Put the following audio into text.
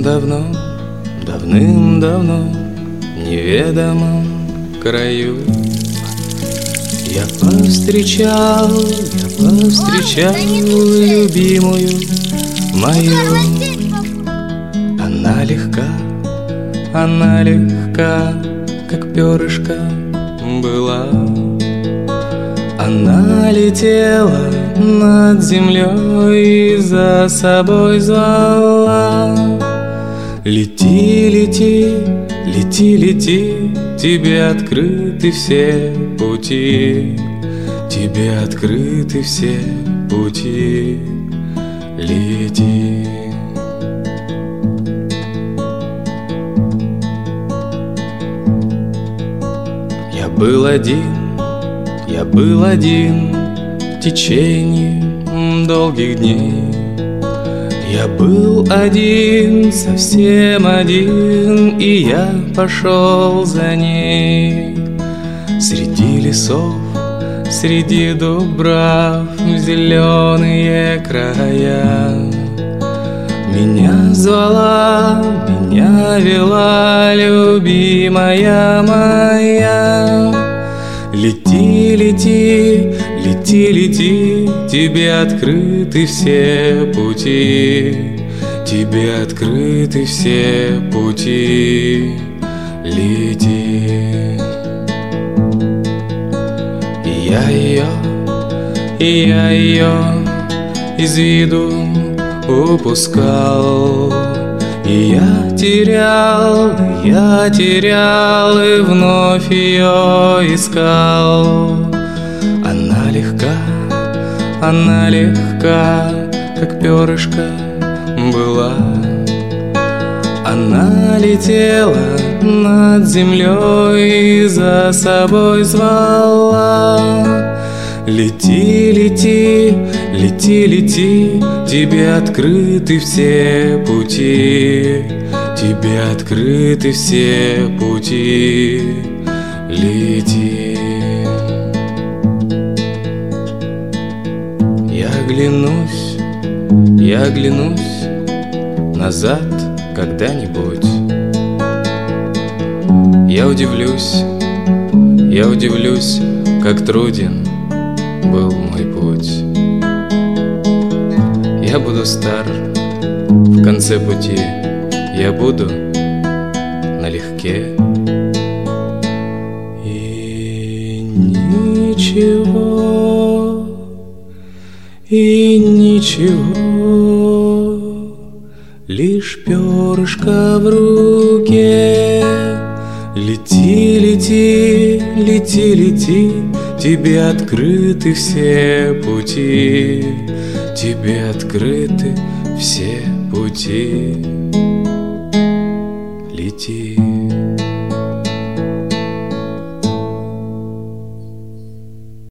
Давным-давно, давным-давно, в неведомом краю я повстречал любимую мою. Она легка, как перышко была. Она летела над землей и за собой звала. Лети, лети, лети, лети, тебе открыты все пути, тебе открыты все пути. Лети. Я был один в течение долгих дней. Я был один, совсем один, и я пошел за ней. Среди лесов, среди дубрав, в зеленые края меня звала, меня вела любимая моя. Лети, лети, лети, лети, тебе открыты все пути, тебе открыты все пути. Лети. И я ее из виду упускал, и я терял и вновь ее искал. Она легка, как перышко была. Она летела над землей и за собой звала. Лети, лети, лети, лети, тебе открыты все пути, тебе открыты все пути. Лети. Я оглянусь назад когда-нибудь. Я удивлюсь, как труден был мой путь. Я буду стар в конце пути, я буду налегке. И ничего, лишь перышко в руке. Лети, лети, лети, лети, тебе открыты все пути, тебе открыты все пути. Лети.